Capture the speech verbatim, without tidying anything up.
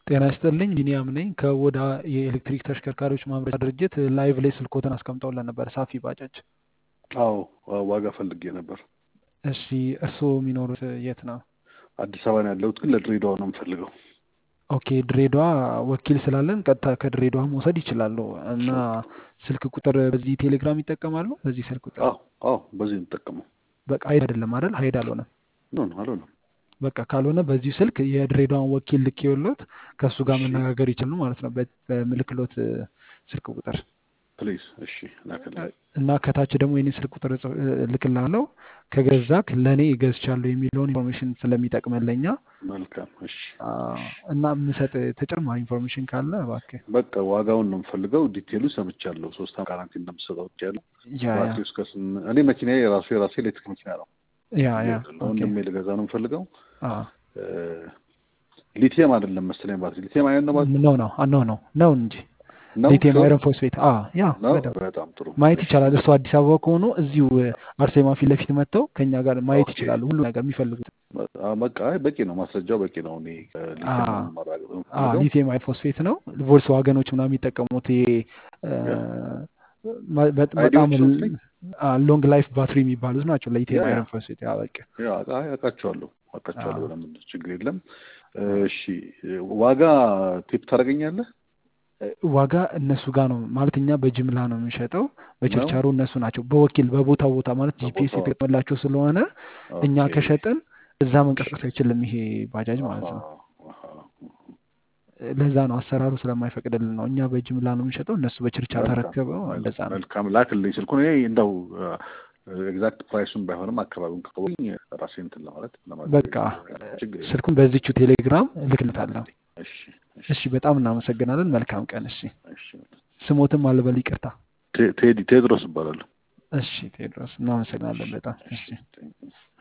ጤና ይስጥልኝ ቢኒያም ነኝ ከወዳ የኤሌክትሪክ ተሽከርካሪዎች ማምረቻ ድርጅት ላይቭ ላይ ስልኮትን አስቀምጠውልን ነበር ሳፊ ባጃጅ። አዎ ዋጋ ፈልጌ ነበር። እሺ እርስዎ የሚኖሩት የት ነው? አዲስ አበባ ነው ያለሁት፣ ግን ለድሬዳዋ ነው የምፈልገው። ኦኬ ድሬዳዋ ወኪል ስላለን ቀጥታ ከድሬዳዋ መውሰድ ይችላሉ። እና ስልክ ቁጥር በዚህ ቴሌግራም ይጠቀማሉ? በዚህ ስልክ ቁጥር? አዎ አዎ በዚህ እንጠቀመው። በቃ ሀይድ አይደለም አይደል? ሀይድ አልሆነም። ኖ ኖ አልሆነም። በቃ ካልሆነ በዚሁ ስልክ የድሬዳዋን ወኪል ልኬዎት ከእሱ ጋር መነጋገር ይችላሉ ማለት ነው። በምልክሎት ስልክ ቁጥር ፕሊዝ። እሺ ላከልኝ። እና ከታች ደግሞ የኔ ስልክ ቁጥር ልክልሃለሁ። ከገዛክ ለእኔ እገዝቻለሁ የሚለውን ኢንፎርሜሽን ስለሚጠቅመን ለእኛ። መልካም እሺ። እና የምሰጥ ተጨማሪ ኢንፎርሜሽን ካለ እባክህ። በቃ ዋጋውን ነው የምፈልገው። ዲቴሉ ሰምቻለሁ። ሶስት ዓመት ጋራንቲ እንደምትሰጠው ያለው ባትሪ እስከ ስም- እኔ መኪናዬ የራሱ የራሴ ኤሌክትሪክ መኪና ነው። ያ ያ ወንድሜ ልገዛ ነው የምፈልገው። ሊቲየም አይደለም መሰለኝ ባትሪ። ሊቲየም አይደለም ነው ባትሪ ነው ነው ነው ነው ነው እንጂ ነው ሊቲየም አይረን ፎስፌት። አ ያ ነው። በደንብ በጣም ጥሩ ማየት ይቻላል። እሱ አዲስ አበባ ከሆኑ እዚሁ አርሴማ ፊት ለፊት መጥተው ከኛ ጋር ማየት ኦኬ። ይችላሉ። ሁሉ ነገር የሚፈልጉት በቃ አይ በቂ ነው፣ ማስረጃው በቂ ነው። እኔ ሊቲየም ማራገጥ ነው አ የምፈልገው። ሊቲየም አይረን ፎስፌት ነው። ቮልስ ዋገኖች ምናምን የሚጠቀሙት ይሄ ማ- በ- በጣም አይዲዎች መሰለኝ። ሎንግ ላይፍ ባትሪ የሚባሉት ናቸው ለሊቲየም ያ ያ አይረን ፎስፌት። ያ በቃ ያ አይ አውቃቸዋለሁ አውቃቸዋለሁ። አ በደንብ ችግር የለም። እሺ ዋጋ ቲፕ ታደርገኛለህ? ዋጋ እነሱ ጋር ነው ማለት እኛ በጅምላ ነው የምንሸጠው። ነው በችርቻሮ እነሱ ናቸው በወኪል በቦታ ቦታ ማለት ጂፒኤስ በቦታው። የተገጠመላቸው ስለሆነ እኛ ኦኬ ከሸጥን እዛ መንቀሳቀስ አይችልም ይሄ ባጃጅ ማለት አሃ ነው። አሃ ለዛ ነው አሰራሩ ስለማይፈቅድልን ነው። እኛ በጅምላ ነው የምንሸጠው፣ እነሱ በችርቻሮ መልካም ተረክበው መል- እንደዛ ነው። መልካም ላክልኝ ስልኩን። እኔ እንደው ኤግዛክት ፕራይሱን ባይሆንም አካባቢውን ከቆኝ ራሴ እንትን ለማለት በቃ ለማዘጋጀት ችግር የለም። ስልኩን በዚቹ ቴሌግራም እልክልታለሁ። ላክልኝ። እሺ እሺ እሺ በጣም እናመሰግናለን። መልካም ቀን። እሺ እሺ። ስሞትም አልበል ይቅርታ። ቴ- ቴዲ ቴድሮስ እባላለሁ። እሺ ቴዎድሮስ እናመሰግናለን በጣም። እሺ እሺ ቴንክ ዩ።